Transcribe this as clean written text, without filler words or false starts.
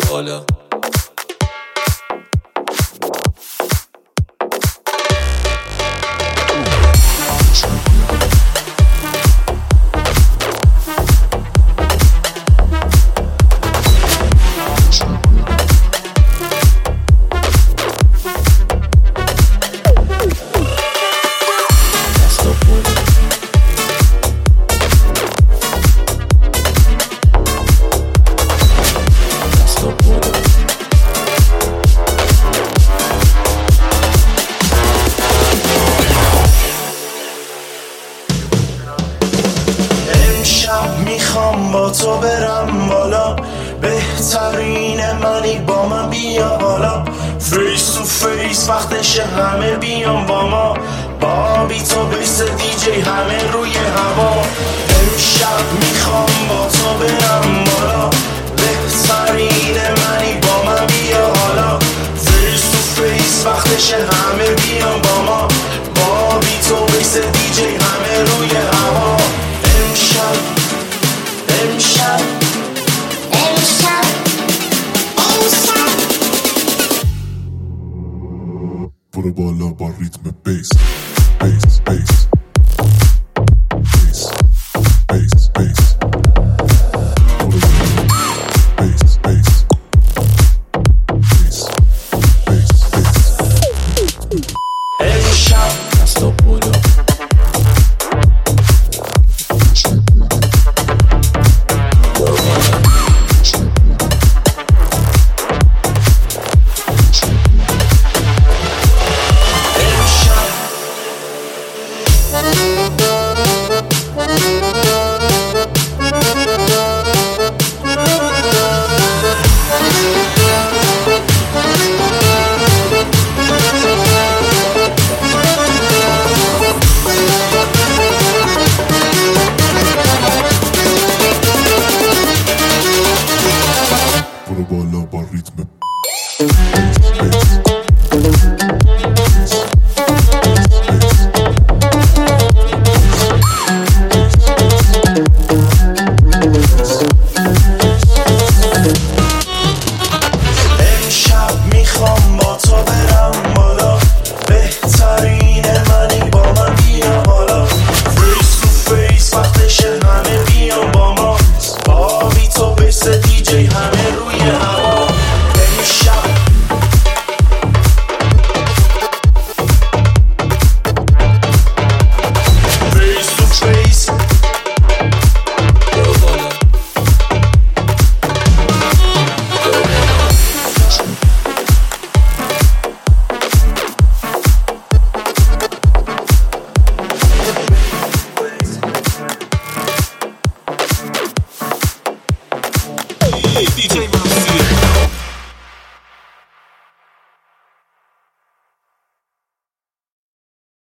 بالا. میخوام با تو برم بالا، بهترین منی با من بیا حالا. فیس تو فیس وقتشه همه بیان با ما، بابی تو بیس دیجی همه روی هوا. امشب میخوام با تو برم بالا، بهترین منی با من بیا حالا. فیس تو فیس وقتشه همه بیان با ما، بابی تو بیس دیجی همه روی هوا. امشب برو بالا با ریتم بیس بیس بیس بیس بیس بیس. برو بالا بیس بیس بیس بیس بیس. امشب دستا بالا. برو بالا با ریتم امشب میخوام با تو برم بالا، بهترین منی با من بیا حالا. فیس تو فیس وقتشه همه بیان با ما، بابی تو بیس دیجی همه روی هوا. امشب فیس تو فیس برو بالا. DJ